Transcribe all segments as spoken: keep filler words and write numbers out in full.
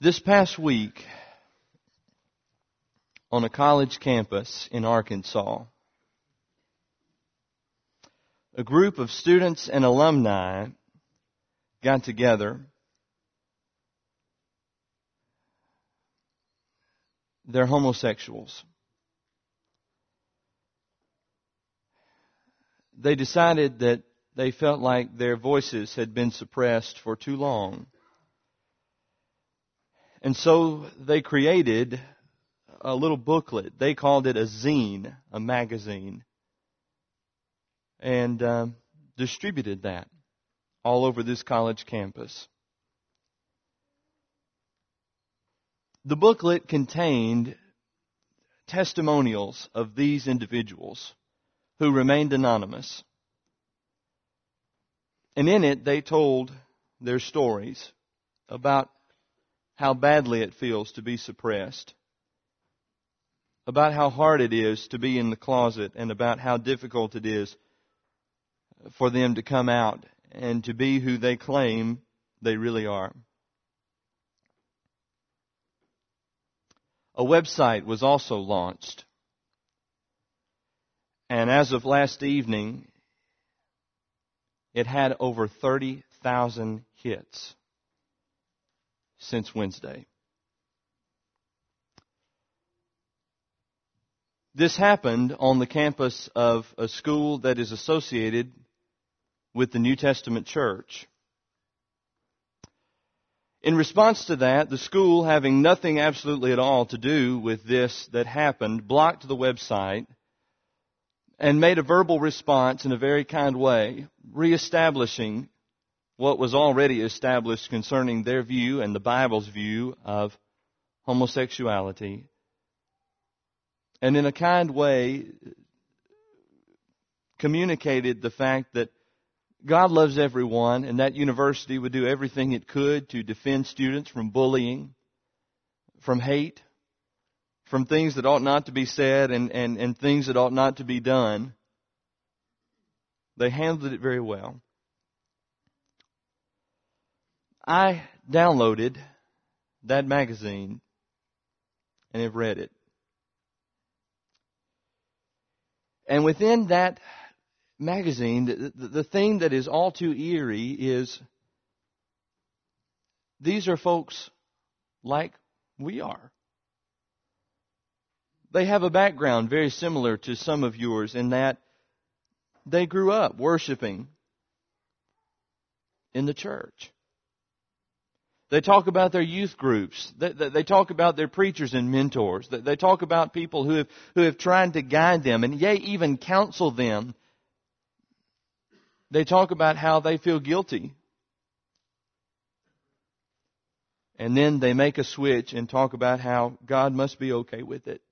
This past week, on a college campus in Arkansas, a group of students and alumni got together. They're homosexuals. They decided that they felt like their voices had been suppressed for too long. And so they created a little booklet. They called it a zine, a magazine, and um, distributed that all over this college campus. The booklet contained testimonials of these individuals who remained anonymous. And in it, they told their stories about how badly it feels to be suppressed, about how hard it is to be in the closet, and about how difficult it is for them to come out and to be who they claim they really are. A website was also launched. And as of last evening, it had over thirty thousand hits since Wednesday. This happened on the campus of a school that is associated with the New Testament Church. In response to that, the school, having nothing absolutely at all to do with this that happened, blocked the website and made a verbal response in a very kind way, reestablishing what was already established concerning their view and the Bible's view of homosexuality. And in a kind way, communicated the fact that God loves everyone, and that university would do everything it could to defend students from bullying, from hate, from things that ought not to be said and, and, and things that ought not to be done. They handled it very well. I downloaded that magazine and have read it. And within that magazine, the, the, the thing that is all too eerie is these are folks like we are. They have a background very similar to some of yours in that they grew up worshiping in the church. They talk about their youth groups. They, they, they talk about their preachers and mentors. They, they talk about people who have, who have tried to guide them and yea, even counsel them. They talk about how they feel guilty. And then they make a switch and talk about how God must be okay with it.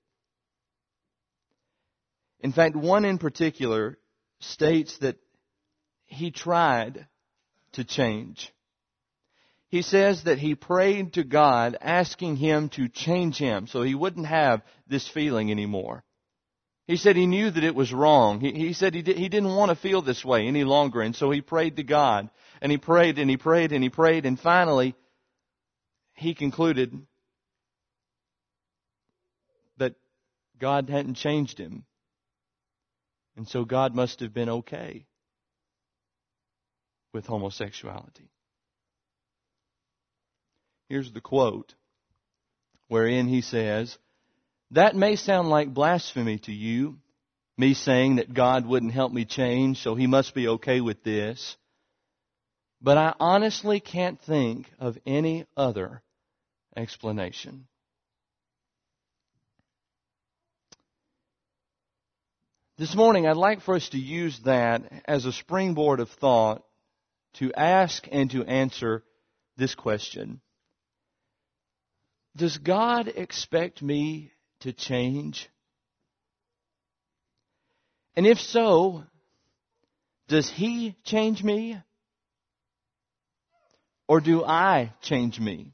In fact, one in particular states that he tried to change. He says that he prayed to God asking Him to change him so he wouldn't have this feeling anymore. He said he knew that it was wrong. He, he said he, did, he didn't want to feel this way any longer, and so he prayed to God. And he prayed and he prayed and he prayed, and finally he concluded that God hadn't changed him. And so God must have been okay with homosexuality. Here's the quote, wherein he says, "That may sound like blasphemy to you, me saying that God wouldn't help me change, so He must be okay with this. But I honestly can't think of any other explanation." This morning, I'd like for us to use that as a springboard of thought to ask and to answer this question. Does God expect me to change? And if so, does He change me? Or do I change me?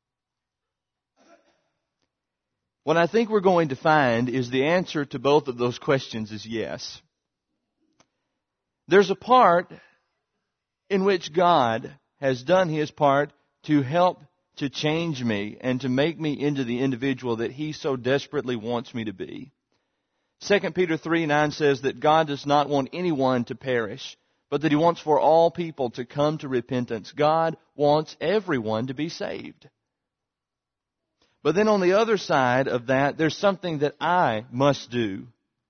What I think we're going to find is the answer to both of those questions is yes. There's a part in which God has done His part to help to change me and to make me into the individual that He so desperately wants me to be. Second Peter three nine says that God does not want anyone to perish, but that He wants for all people to come to repentance. God wants everyone to be saved. But then on the other side of that, there's something that I must do.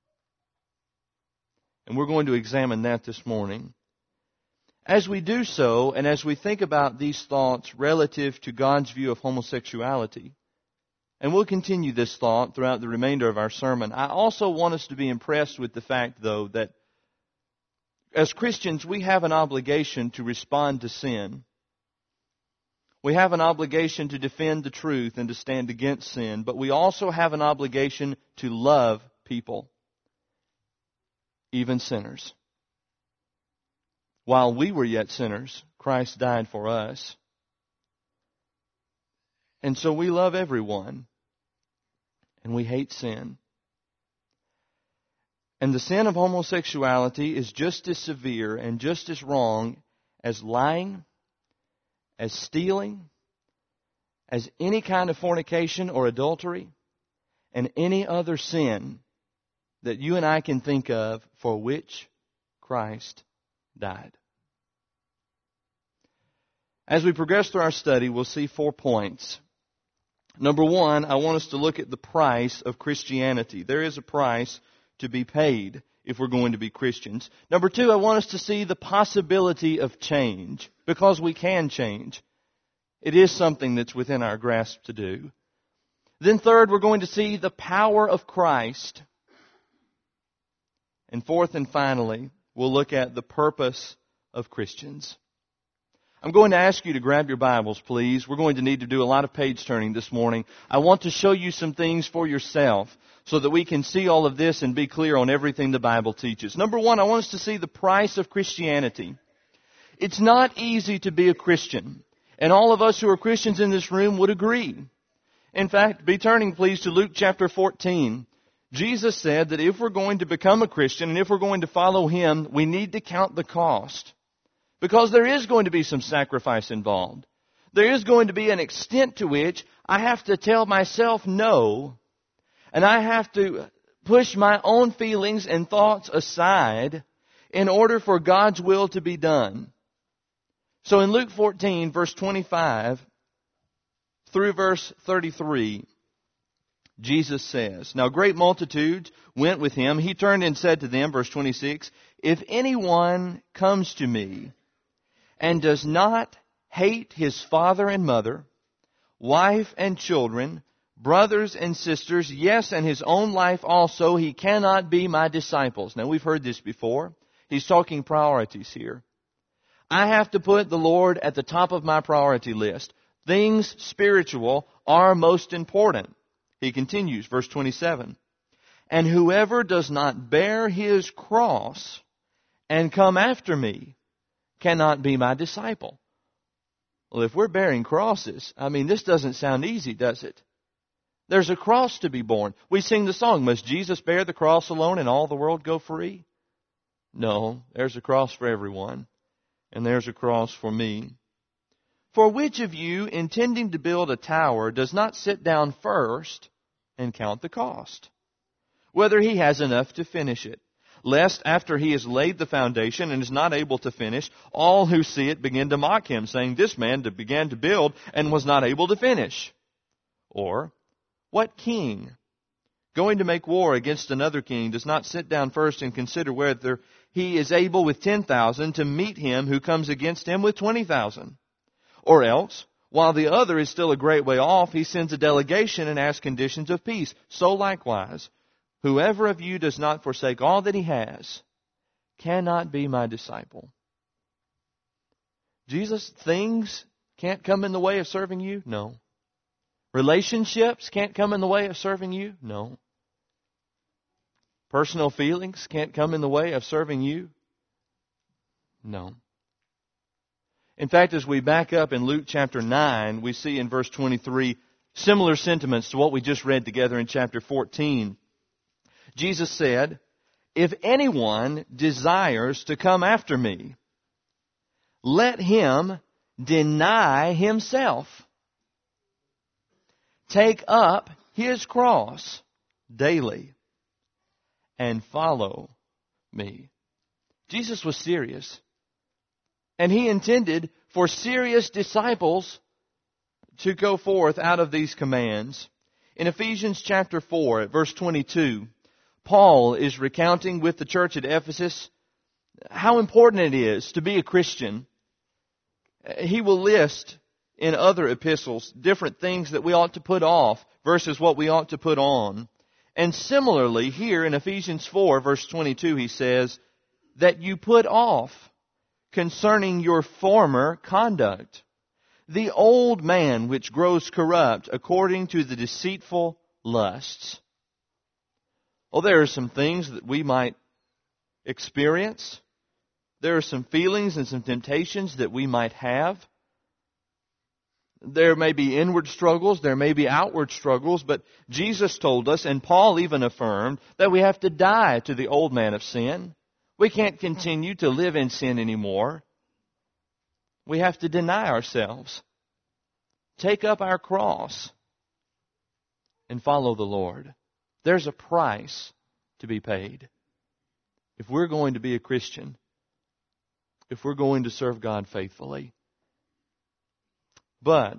And we're going to examine that this morning. As we do so, and as we think about these thoughts relative to God's view of homosexuality, and we'll continue this thought throughout the remainder of our sermon, I also want us to be impressed with the fact, though, that as Christians, we have an obligation to respond to sin. We have an obligation to defend the truth and to stand against sin, but we also have an obligation to love people, even sinners. While we were yet sinners, Christ died for us. And so we love everyone, and we hate sin. And the sin of homosexuality is just as severe and just as wrong as lying, as stealing, as any kind of fornication or adultery, and any other sin that you and I can think of for which Christ died. As we progress through our study, we'll see four points. Number one, I want us to look at the price of Christianity. There is a price to be paid if we're going to be Christians. Number two, I want us to see the possibility of change, because we can change. It is something that's within our grasp to do. Then third, we're going to see the power of Christ. And fourth and finally, we'll look at the purpose of Christians. I'm going to ask you to grab your Bibles, please. We're going to need to do a lot of page turning this morning. I want to show you some things for yourself so that we can see all of this and be clear on everything the Bible teaches. Number one, I want us to see the price of Christianity. It's not easy to be a Christian, and all of us who are Christians in this room would agree. In fact, be turning, please, to Luke chapter fourteen. Jesus said that if we're going to become a Christian and if we're going to follow Him, we need to count the cost. Because there is going to be some sacrifice involved. There is going to be an extent to which I have to tell myself no, and I have to push my own feelings and thoughts aside in order for God's will to be done. So in Luke fourteen, verse twenty-five through verse thirty-three, Jesus says, "Now great multitudes went with Him. He turned and said to them," verse twenty-six, "If anyone comes to me and does not hate his father and mother, wife and children, brothers and sisters, yes, and his own life also, he cannot be my disciples." Now, we've heard this before. He's talking priorities here. I have to put the Lord at the top of my priority list. Things spiritual are most important. He continues, verse twenty-seven, "And whoever does not bear his cross and come after me cannot be my disciple." Well, if we're bearing crosses, I mean, this doesn't sound easy, does it? There's a cross to be borne. We sing the song, "Must Jesus bear the cross alone and all the world go free?" No, there's a cross for everyone, and there's a cross for me. "For which of you, intending to build a tower, does not sit down first and count the cost, whether he has enough to finish it? Lest after he has laid the foundation and is not able to finish, all who see it begin to mock him, saying, 'This man began to build and was not able to finish.' Or, what king, going to make war against another king, does not sit down first and consider whether he is able with ten thousand to meet him who comes against him with twenty thousand? Or else, while the other is still a great way off, he sends a delegation and asks conditions of peace. So likewise, whoever of you does not forsake all that he has cannot be my disciple." Jesus, things can't come in the way of serving you? No. Relationships can't come in the way of serving you? No. Personal feelings can't come in the way of serving you? No. In fact, as we back up in Luke chapter nine, we see in verse twenty-three similar sentiments to what we just read together in chapter fourteen. Jesus said, "If anyone desires to come after me, let him deny himself take up his cross daily and follow me. Jesus was serious. And he intended for serious disciples to go forth out of these commands. In Ephesians chapter four, at verse twenty-two, Paul is recounting with the church at Ephesus how important it is to be a Christian. He will list in other epistles different things that we ought to put off versus what we ought to put on. And similarly, here in Ephesians four, verse twenty-two, he says, that you put off concerning your former conduct the old man which grows corrupt according to the deceitful lusts. Well, there are some things that we might experience. There are some feelings and some temptations that we might have. There may be inward struggles, there may be outward struggles, but Jesus told us, and Paul even affirmed, that we have to die to the old man of sin. We can't continue to live in sin anymore. We have to deny ourselves, take up our cross, and follow the Lord. There's a price to be paid. If we're going to be a Christian, if we're going to serve God faithfully. But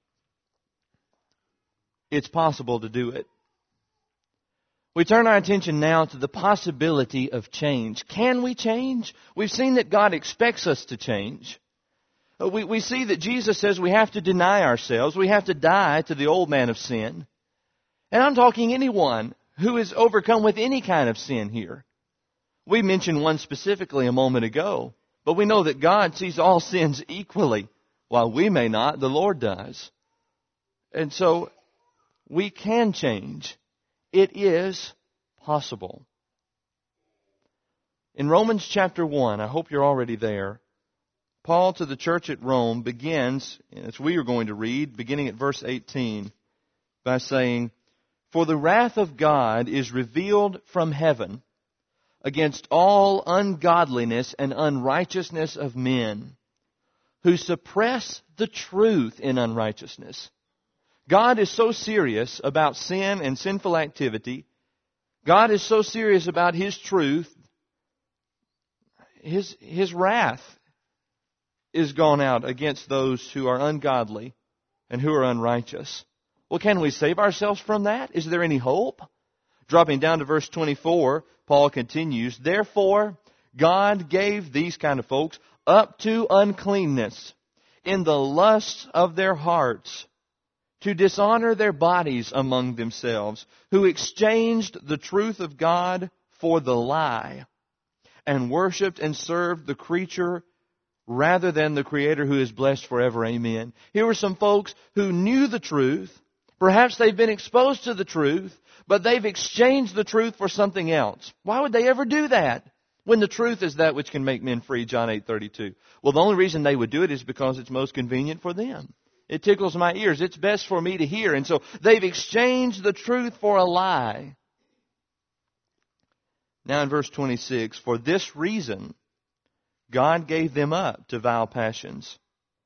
it's possible to do it. We turn our attention now to the possibility of change. Can we change? We've seen that God expects us to change. We, we see that Jesus says we have to deny ourselves. We have to die to the old man of sin. And I'm talking anyone who is overcome with any kind of sin here. We mentioned one specifically a moment ago. But we know that God sees all sins equally. While we may not, the Lord does. And so we can change. It is possible. In Romans chapter one, I hope you're already there, Paul to the church at Rome begins, as we are going to read, beginning at verse eighteen, by saying, "For the wrath of God is revealed from heaven against all ungodliness and unrighteousness of men, who suppress the truth in unrighteousness." God is so serious about sin and sinful activity. God is so serious about His truth. His, His wrath is gone out against those who are ungodly and who are unrighteous. Well, can we save ourselves from that? Is there any hope? Dropping down to verse twenty-four, Paul continues, "Therefore, God gave these kind of folks up to uncleanness in the lusts of their hearts, to dishonor their bodies among themselves, who exchanged the truth of God for the lie, and worshipped and served the creature rather than the Creator, who is blessed forever. Amen." Here were some folks who knew the truth. Perhaps they've been exposed to the truth, but they've exchanged the truth for something else. Why would they ever do that when the truth is that which can make men free? John eight thirty-two. Well, the only reason they would do it is because it's most convenient for them. It tickles my ears. It's best for me to hear. And so they've exchanged the truth for a lie. Now in verse twenty-six, "For this reason God gave them up to vile passions.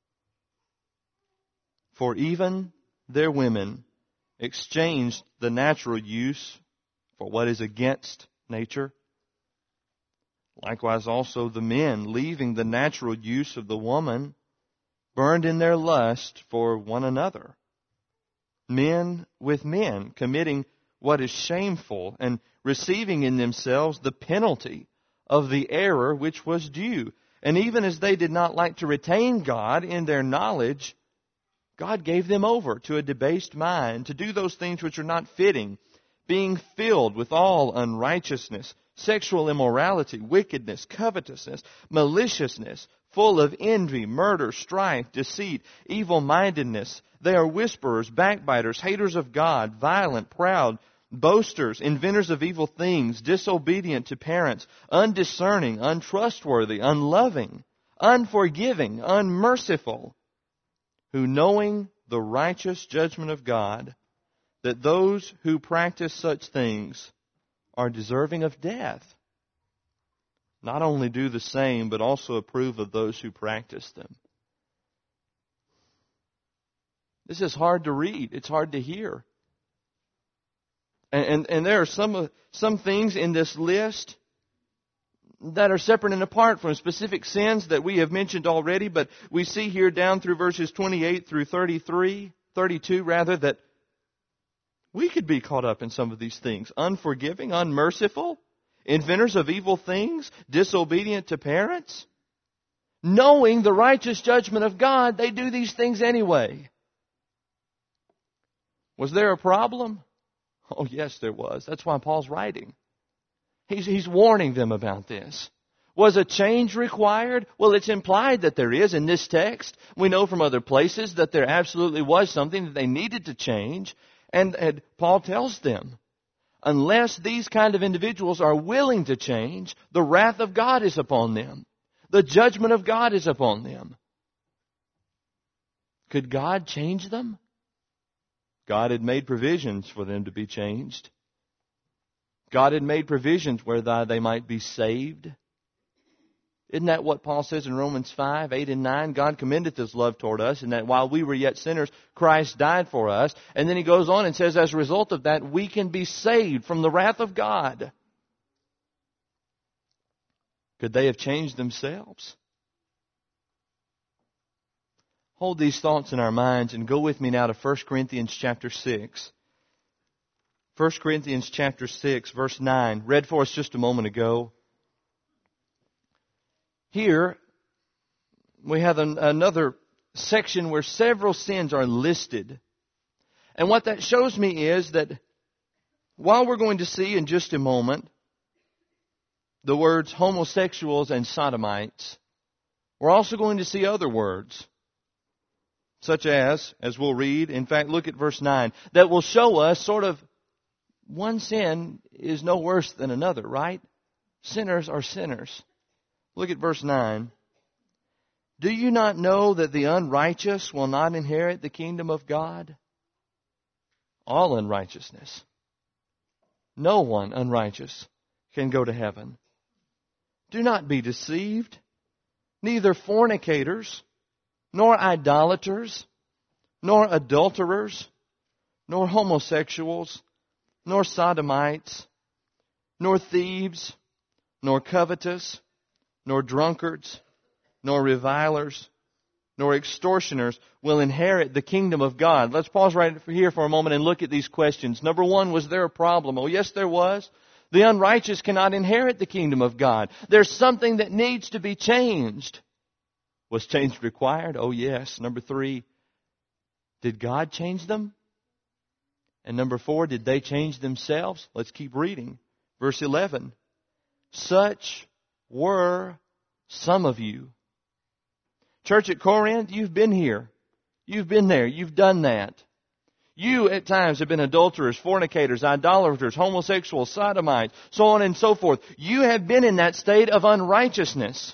For even their women exchanged the natural use for what is against nature. Likewise also the men, leaving the natural use of the woman, burned in their lust for one another. Men with men, committing what is shameful, and receiving in themselves the penalty of the error which was due. And even as they did not like to retain God in their knowledge, God gave them over to a debased mind, to do those things which are not fitting, being filled with all unrighteousness, sexual immorality, wickedness, covetousness, maliciousness, full of envy, murder, strife, deceit, evil-mindedness. They are whisperers, backbiters, haters of God, violent, proud, boasters, inventors of evil things, disobedient to parents, undiscerning, untrustworthy, unloving, unforgiving, unmerciful, who, knowing the righteous judgment of God, that those who practice such things are deserving of death, not only do the same, but also approve of those who practice them." This is hard to read. It's hard to hear. And, and, and there are some, some things in this list that are separate and apart from specific sins that we have mentioned already, but we see here down through verses twenty-eight through thirty-three, thirty-two rather, that we could be caught up in some of these things. Unforgiving, unmerciful, inventors of evil things, disobedient to parents. Knowing the righteous judgment of God, they do these things anyway. Was there a problem? Oh, yes, there was. That's why Paul's writing. He's, he's warning them about this. Was a change required? Well, it's implied that there is in this text. We know from other places that there absolutely was something that they needed to change. And, and Paul tells them, unless these kind of individuals are willing to change, the wrath of God is upon them. The judgment of God is upon them. Could God change them? God had made provisions for them to be changed. God had made provisions whereby they might be saved. Isn't that what Paul says in Romans five, eight and nine? God commendeth His love toward us, and that while we were yet sinners, Christ died for us. And then he goes on and says, as a result of that, we can be saved from the wrath of God. Could they have changed themselves? Hold these thoughts in our minds and go with me now to First Corinthians chapter six. First Corinthians chapter six, verse nine, read for us just a moment ago. Here, we have an, another section where several sins are listed. And what that shows me is that while we're going to see in just a moment the words homosexuals and sodomites, we're also going to see other words, such as, as we'll read, in fact, look at verse nine, that will show us sort of one sin is no worse than another, right? Sinners are sinners. Look at verse nine. Do you not know that the unrighteous will not inherit the kingdom of God? All unrighteousness. No one unrighteous can go to heaven. Do not be deceived. Neither fornicators, nor idolaters, nor adulterers, nor homosexuals, nor sodomites, nor thieves, nor covetous, nor drunkards, nor revilers, nor extortioners will inherit the kingdom of God. Let's pause right here for a moment and look at these questions. Number one, was there a problem? Oh, yes, there was. The unrighteous cannot inherit the kingdom of God. There's something that needs to be changed. Was change required? Oh, yes. Number three, did God change them? And number four, did they change themselves? Let's keep reading. Verse eleven. Such were some of you. Church at Corinth, you've been here. You've been there. You've done that. You at times have been adulterers, fornicators, idolaters, homosexuals, sodomites, so on and so forth. You have been in that state of unrighteousness.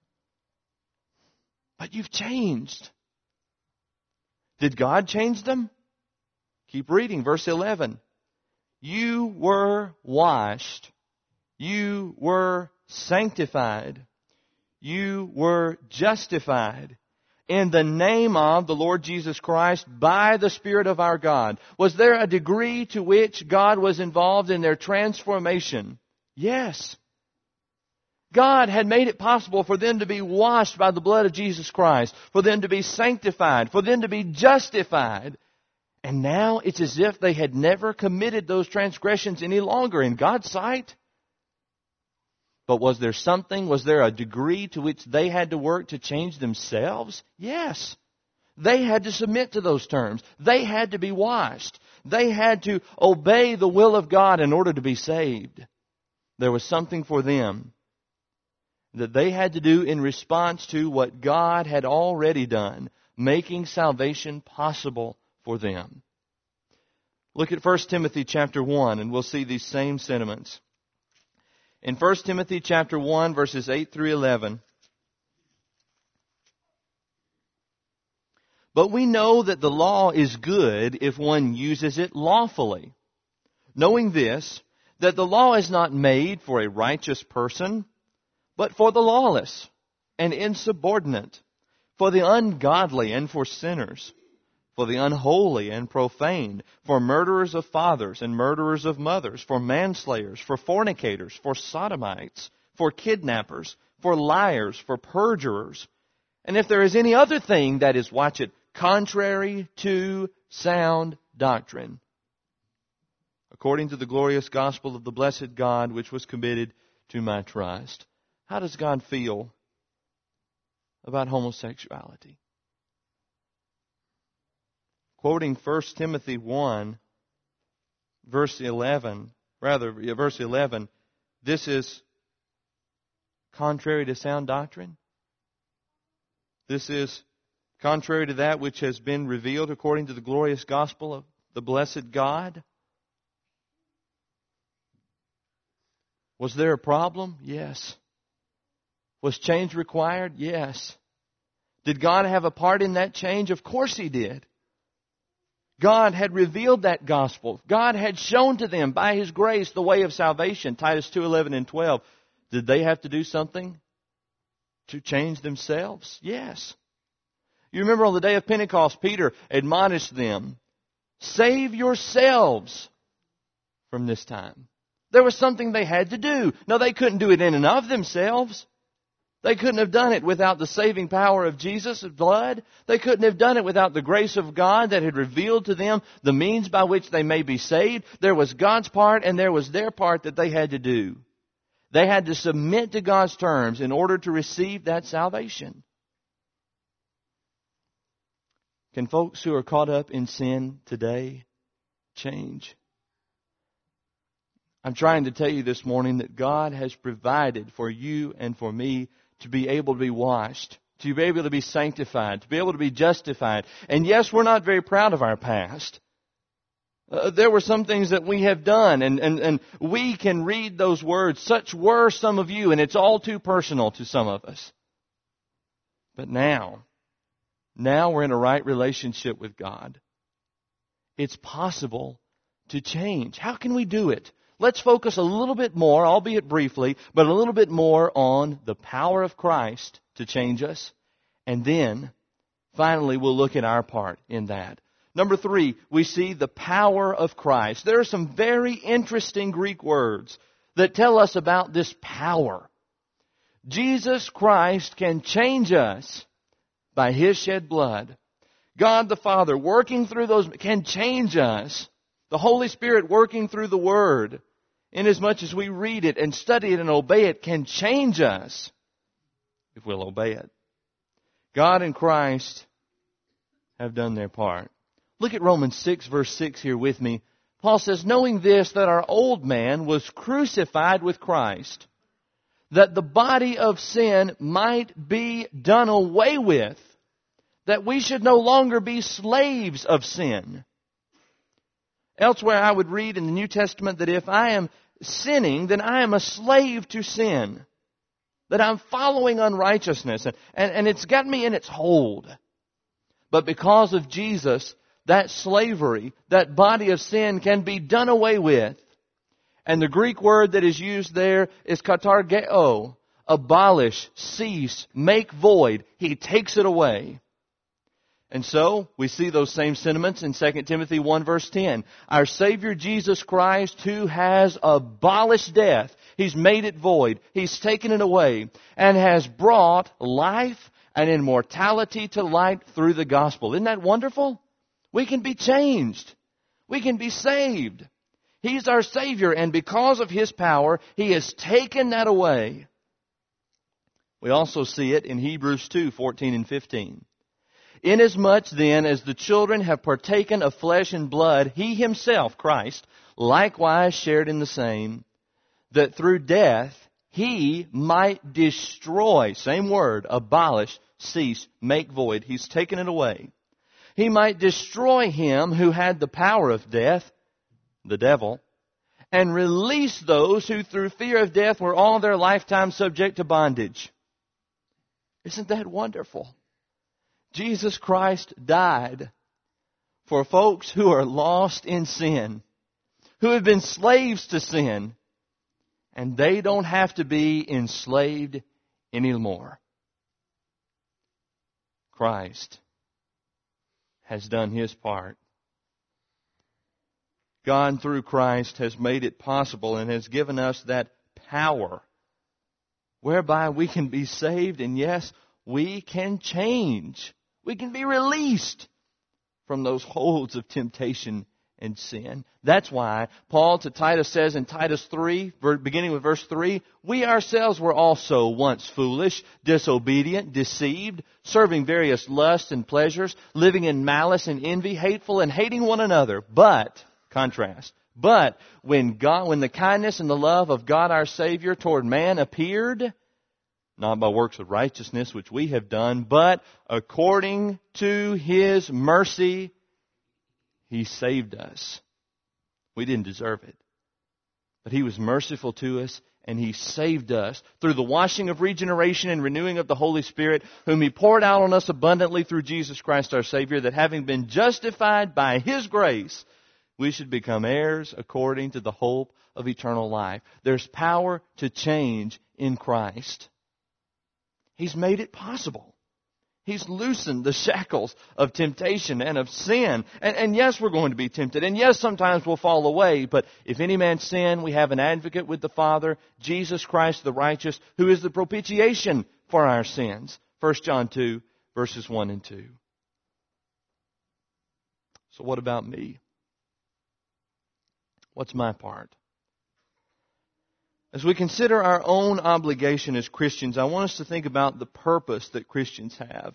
But you've changed. Did God change them? Keep reading, verse eleven. You were washed. You were sanctified. You were justified in the name of the Lord Jesus Christ by the Spirit of our God. Was there a degree to which God was involved in their transformation? Yes. God had made it possible for them to be washed by the blood of Jesus Christ, for them to be sanctified, for them to be justified. And now it's as if they had never committed those transgressions any longer in God's sight. But was there something, was there a degree to which they had to work to change themselves? Yes. They had to submit to those terms. They had to be washed. They had to obey the will of God in order to be saved. There was something for them that they had to do in response to what God had already done, making salvation possible for them. Look at First Timothy chapter one, and we'll see these same sentiments. In First Timothy chapter one, verses eight through eleven. But we know that the law is good if one uses it lawfully. Knowing this, that the law is not made for a righteous person, but for the lawless and insubordinate, for the ungodly and for sinners, for the unholy and profane, for murderers of fathers and murderers of mothers, for manslayers, for fornicators, for sodomites, for kidnappers, for liars, for perjurers. And if there is any other thing that is, watch it, contrary to sound doctrine, according to the glorious gospel of the blessed God, which was committed to my trust. How does God feel about homosexuality? Quoting First Timothy one, verse eleven, rather, verse eleven, this is contrary to sound doctrine. This is contrary to that which has been revealed according to the glorious gospel of the blessed God. Was there a problem? Yes. Was change required? Yes. Did God have a part in that change? Of course He did. God had revealed that gospel. God had shown to them by His grace the way of salvation. Titus two, eleven and twelve. Did they have to do something to change themselves? Yes. You remember on the day of Pentecost, Peter admonished them, save yourselves from this time. There was something they had to do. No, they couldn't do it in and of themselves. They couldn't have done it without the saving power of Jesus' blood. They couldn't have done it without the grace of God that had revealed to them the means by which they may be saved. There was God's part and there was their part that they had to do. They had to submit to God's terms in order to receive that salvation. Can folks who are caught up in sin today change? I'm trying to tell you this morning that God has provided for you and for me to be able to be washed, to be able to be sanctified, to be able to be justified. And yes, we're not very proud of our past. Uh, there were some things that we have done, and, and, and we can read those words, such were some of you, and it's all too personal to some of us. But now, now we're in a right relationship with God. It's possible to change. How can we do it? Let's focus a little bit more, albeit briefly, but a little bit more on the power of Christ to change us. And then, finally, we'll look at our part in that. Number three, we see the power of Christ. There are some very interesting Greek words that tell us about this power. Jesus Christ can change us by His shed blood. God the Father working through those can change us. The Holy Spirit working through the Word, inasmuch as we read it and study it and obey it, can change us if we'll obey it. God and Christ have done their part. Look at Romans six, verse six here with me. Paul says, knowing this, that our old man was crucified with Christ, that the body of sin might be done away with, that we should no longer be slaves of sin. Elsewhere, I would read in the New Testament that if I am sinning, then I am a slave to sin. That I'm following unrighteousness, and, and, and it's got me in its hold. But because of Jesus, that slavery, that body of sin can be done away with. And the Greek word that is used there is katargeo, abolish, cease, make void. He takes it away. And so, we see those same sentiments in Second Timothy one verse ten. Our Savior Jesus Christ, who has abolished death, He's made it void, He's taken it away, and has brought life and immortality to light through the gospel. Isn't that wonderful? We can be changed. We can be saved. He's our Savior, and because of His power, He has taken that away. We also see it in Hebrews two, fourteen and fifteen. Inasmuch then as the children have partaken of flesh and blood, He Himself, Christ, likewise shared in the same, that through death He might destroy, same word, abolish, cease, make void. He's taken it away. He might destroy him who had the power of death, the devil, and release those who through fear of death were all their lifetime subject to bondage. Isn't that wonderful? Jesus Christ died for folks who are lost in sin, who have been slaves to sin, and they don't have to be enslaved anymore. Christ has done His part. God, through Christ, has made it possible and has given us that power whereby we can be saved, and yes, we can change. We can be released from those holds of temptation and sin. That's why Paul to Titus says in Titus three, beginning with verse three, we ourselves were also once foolish, disobedient, deceived, serving various lusts and pleasures, living in malice and envy, hateful and hating one another. But, contrast, but when God, when the kindness and the love of God our Savior toward man appeared, not by works of righteousness which we have done, but according to His mercy, He saved us. We didn't deserve it. But He was merciful to us, and He saved us through the washing of regeneration and renewing of the Holy Spirit, whom He poured out on us abundantly through Jesus Christ our Savior, that having been justified by His grace, we should become heirs according to the hope of eternal life. There's power to change in Christ. He's made it possible. He's loosened the shackles of temptation and of sin. And, and yes, we're going to be tempted. And yes, sometimes we'll fall away. But if any man sin, we have an advocate with the Father, Jesus Christ the righteous, who is the propitiation for our sins. First John two, verses one and two. So what about me? What's my part? As we consider our own obligation as Christians, I want us to think about the purpose that Christians have.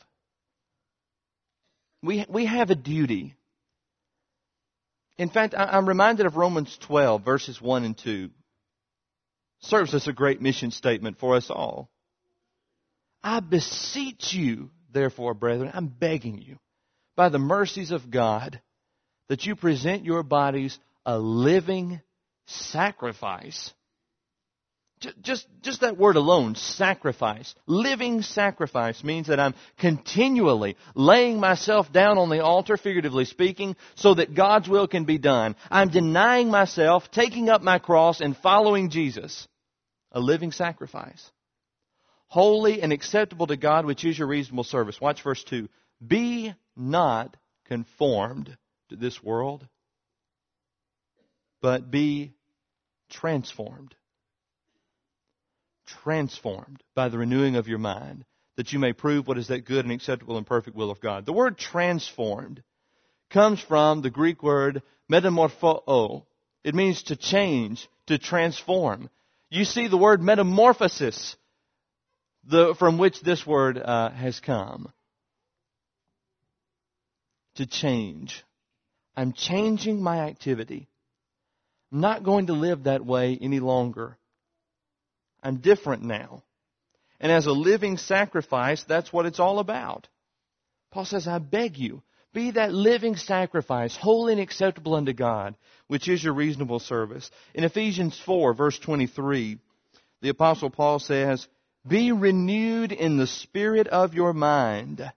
We, we have a duty. In fact, I'm reminded of Romans twelve, verses one and two. Serves as a great mission statement for us all. I beseech you, therefore, brethren, I'm begging you, by the mercies of God, that you present your bodies a living sacrifice. Just, just that word alone, sacrifice. Living sacrifice means that I'm continually laying myself down on the altar, figuratively speaking, so that God's will can be done. I'm denying myself, taking up my cross, and following Jesus. A living sacrifice. Holy and acceptable to God, which is your reasonable service. Watch verse two. Be not conformed to this world, but be transformed. Transformed by the renewing of your mind, that you may prove what is that good and acceptable and perfect will of God. The word transformed comes from the Greek word metamorpho. It means to change, to transform. You see the word metamorphosis, the, from which this word uh, has come. To change. I'm changing my activity. I'm not going to live that way any longer. I'm different now. And as a living sacrifice, that's what it's all about. Paul says, I beg you, be that living sacrifice, holy and acceptable unto God, which is your reasonable service. In Ephesians four, verse twenty-three, the Apostle Paul says, be renewed in the spirit of your mind,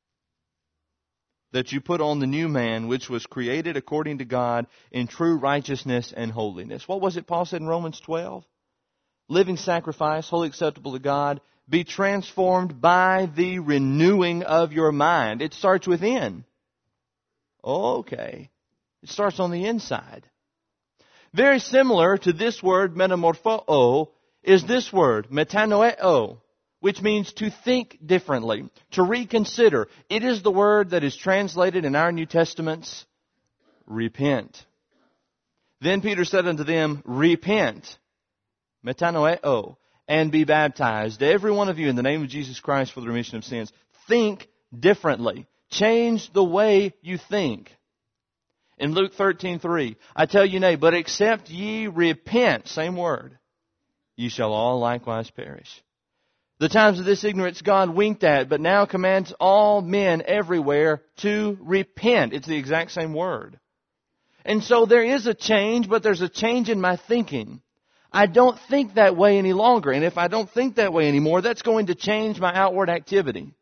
that you put on the new man, which was created according to God in true righteousness and holiness. What was it Paul said in Romans twelve? Living sacrifice, wholly acceptable to God, be transformed by the renewing of your mind. It starts within. Okay. It starts on the inside. Very similar to this word, metamorpho, is this word, metanoeo, which means to think differently, to reconsider. It is the word that is translated in our New Testaments, repent. Then Peter said unto them, repent. Metanoeo, and be baptized, every one of you, in the name of Jesus Christ for the remission of sins. Think differently. Change the way you think. In Luke thirteen three, I tell you nay, but except ye repent, same word, ye shall all likewise perish. The times of this ignorance God winked at, but now commands all men everywhere to repent. It's the exact same word. And so there is a change, but there's a change in my thinking. I don't think that way any longer. And if I don't think that way anymore, that's going to change my outward activity.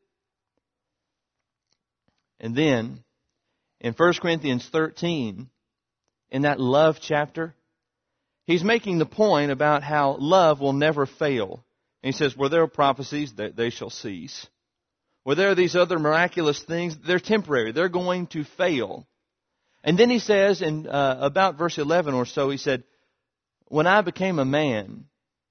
And then, in First Corinthians thirteen, in that love chapter, he's making the point about how love will never fail. And he says, where there are prophecies, they shall cease. or there are these other miraculous things, they're temporary. They're going to fail. And then he says in uh, about verse eleven or so, he said, when I became a man,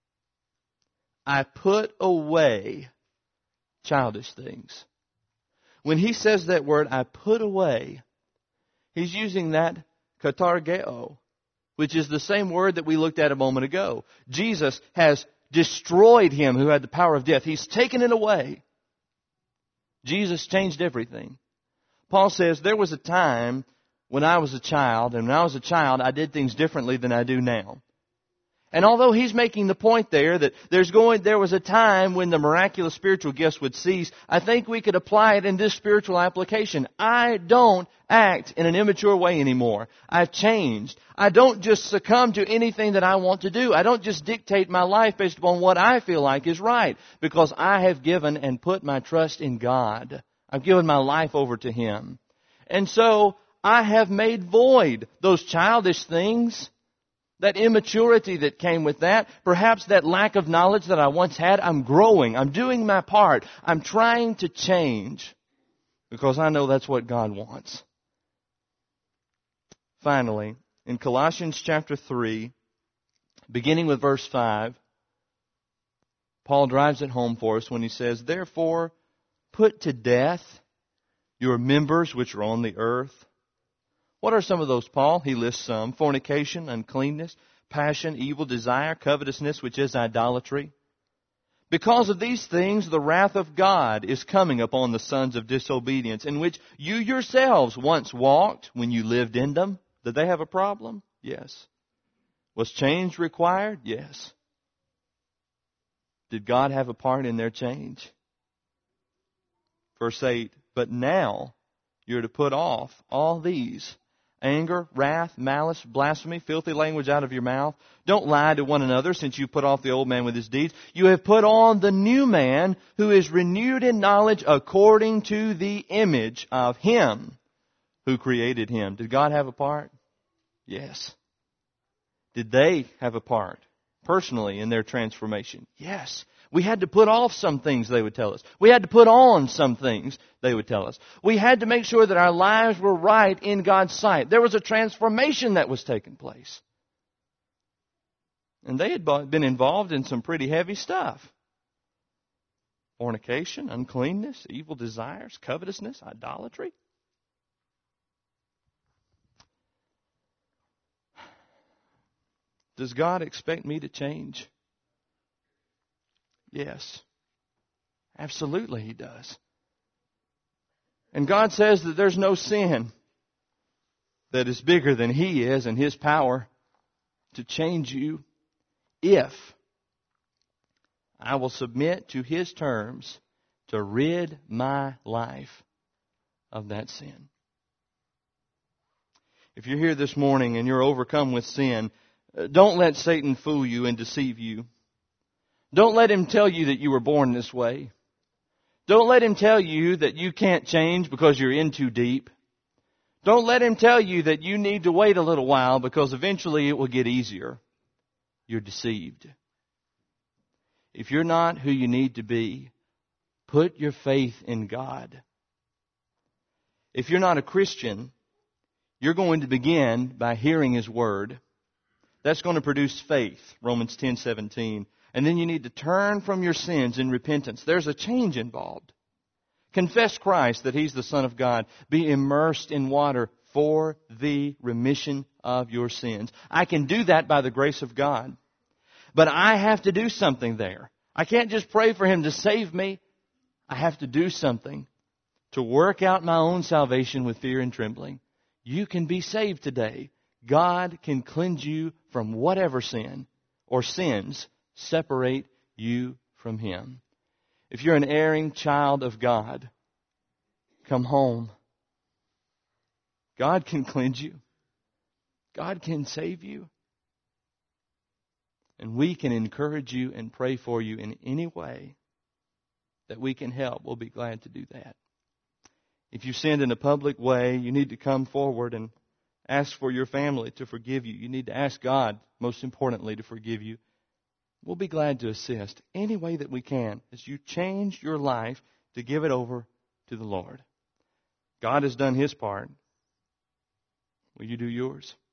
I put away childish things. When he says that word, I put away, he's using that katargeo, which is the same word that we looked at a moment ago. Jesus has destroyed him who had the power of death. He's taken it away. Jesus changed everything. Paul says, there was a time when I was a child, and when I was a child, I did things differently than I do now. And although he's making the point there that there's going, there was a time when the miraculous spiritual gifts would cease, I think we could apply it in this spiritual application. I don't act in an immature way anymore. I've changed. I don't just succumb to anything that I want to do. I don't just dictate my life based upon what I feel like is right, because I have given and put my trust in God. I've given my life over to Him. And so I have made void those childish things, that immaturity that came with that, perhaps that lack of knowledge that I once had. I'm growing. I'm doing my part. I'm trying to change because I know that's what God wants. Finally, in Colossians chapter three, beginning with verse five, Paul drives it home for us when he says, therefore, put to death your members which are on the earth. What are some of those, Paul? He lists some. Fornication, uncleanness, passion, evil desire, covetousness, which is idolatry. Because of these things, the wrath of God is coming upon the sons of disobedience, in which you yourselves once walked when you lived in them. Did they have a problem? Yes. Was change required? Yes. Did God have a part in their change? Verse eight, but now you're to put off all these: anger, wrath, malice, blasphemy, filthy language out of your mouth. Don't lie to one another, since you put off the old man with his deeds. You have put on the new man, who is renewed in knowledge according to the image of Him who created him. Did God have a part? Yes. Did they have a part personally in their transformation? Yes. We had to put off some things, they would tell us. We had to put on some things, they would tell us. We had to make sure that our lives were right in God's sight. There was a transformation that was taking place. And they had been involved in some pretty heavy stuff. Fornication, uncleanness, evil desires, covetousness, idolatry. Does God expect me to change? Yes. Absolutely He does. And God says that there's no sin that is bigger than He is and His power to change you if I will submit to His terms to rid my life of that sin. If you're here this morning and you're overcome with sin, don't let Satan fool you and deceive you. Don't let him tell you that you were born this way. Don't let him tell you that you can't change because you're in too deep. Don't let him tell you that you need to wait a little while because eventually it will get easier. You're deceived. If you're not who you need to be, put your faith in God. If you're not a Christian, you're going to begin by hearing His Word. That's going to produce faith, Romans ten seventeen. And then you need to turn from your sins in repentance. There's a change involved. Confess Christ that He's the Son of God. Be immersed in water for the remission of your sins. I can do that by the grace of God. But I have to do something there. I can't just pray for Him to save me. I have to do something to work out my own salvation with fear and trembling. You can be saved today. God can cleanse you from whatever sin or sins separate you from Him. If you're an erring child of God, come home. God can cleanse you. God can save you. And we can encourage you and pray for you in any way that we can help. We'll be glad to do that. If you sinned in a public way, you need to come forward and ask for your family to forgive you. You need to ask God, most importantly, to forgive you. We'll be glad to assist any way that we can as you change your life to give it over to the Lord. God has done His part. Will you do yours?